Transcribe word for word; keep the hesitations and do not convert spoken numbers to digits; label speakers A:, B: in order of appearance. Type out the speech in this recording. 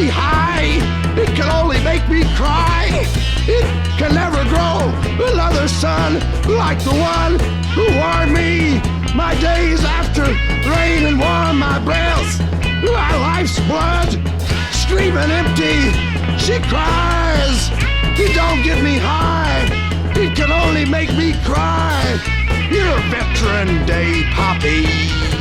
A: me high, it can only make me cry. It can never grow another son like the one who warmed me. My days after rain and warm my breath, my life's blood streaming empty. She cries, you don't get me high, it can only make me cry. You're a veteran day poppy.